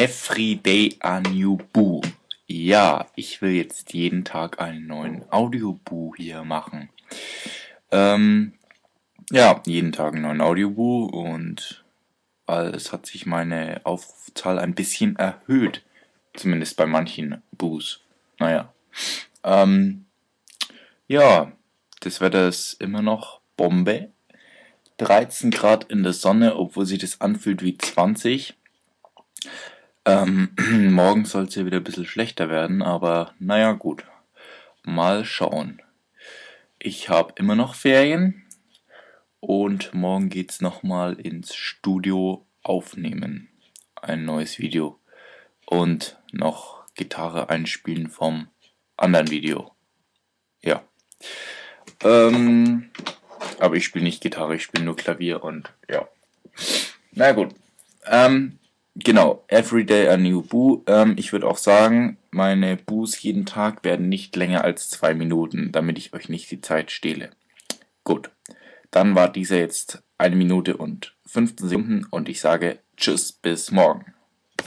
Every day a new Boo. Ja, ich will jetzt jeden Tag einen neuen Audioboo hier machen. Jeden Tag einen neuen Audioboo und es hat sich meine Aufrufzahl ein bisschen erhöht. Zumindest bei manchen Boos. Das Wetter ist immer noch Bombe. 13 Grad in der Sonne, obwohl sich das anfühlt wie 20. Morgen soll es ja wieder ein bisschen schlechter werden, aber gut. Mal schauen. Ich habe immer noch Ferien und morgen geht's nochmal ins Studio aufnehmen. Ein neues Video. Und noch Gitarre einspielen vom anderen Video. Ja. Aber ich spiele nicht Gitarre, ich spiele nur Klavier und ja. Na gut. Genau, Everyday a new Boo. Ich würde auch sagen, meine Boos jeden Tag werden nicht länger als 2 Minuten, damit ich euch nicht die Zeit stehle. Gut, dann war dieser jetzt 1 Minute und 15 Sekunden und ich sage Tschüss, bis morgen.